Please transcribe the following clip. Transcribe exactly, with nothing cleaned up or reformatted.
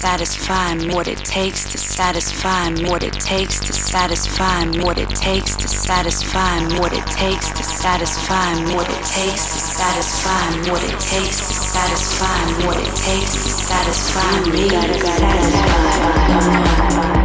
satisfy me, what it takes to satisfy me, what it takes to satisfy me, what it takes to satisfy me, what it takes to satisfy me, what it takes to satisfy me, what it takes to satisfy me, what it takes to satisfy me, gotta satisfy.